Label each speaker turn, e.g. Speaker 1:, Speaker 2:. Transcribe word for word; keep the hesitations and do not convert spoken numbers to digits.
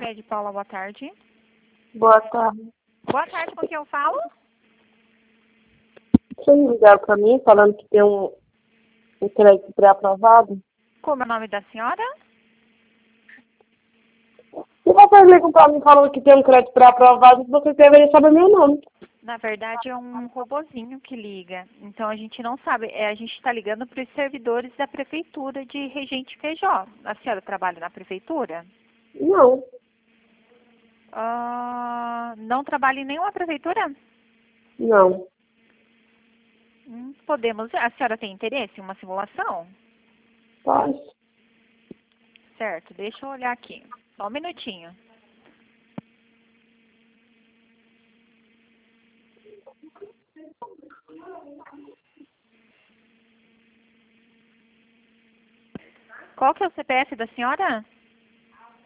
Speaker 1: Sicredi, Paula, boa tarde.
Speaker 2: Boa tarde.
Speaker 1: Boa tarde, com quem eu falo?
Speaker 2: Vocês ligaram para mim falando que tem um, um crédito pré-aprovado?
Speaker 1: Como é o nome da senhora?
Speaker 2: Se vocês ligam para mim falando que tem um crédito pré-aprovado, vocês deveriam saber meu nome.
Speaker 1: Na verdade, é um robozinho que liga. Então, a gente não sabe. É, a gente está ligando para os servidores da prefeitura de Regente Feijó. A senhora trabalha na prefeitura?
Speaker 2: Não,
Speaker 1: Ah, não trabalha em nenhuma prefeitura?
Speaker 2: não.
Speaker 1: Hum, podemos. A senhora tem interesse em uma simulação?
Speaker 2: Pode.
Speaker 1: Certo, deixa eu olhar aqui. Só um minutinho. Qual que é o C P F da senhora?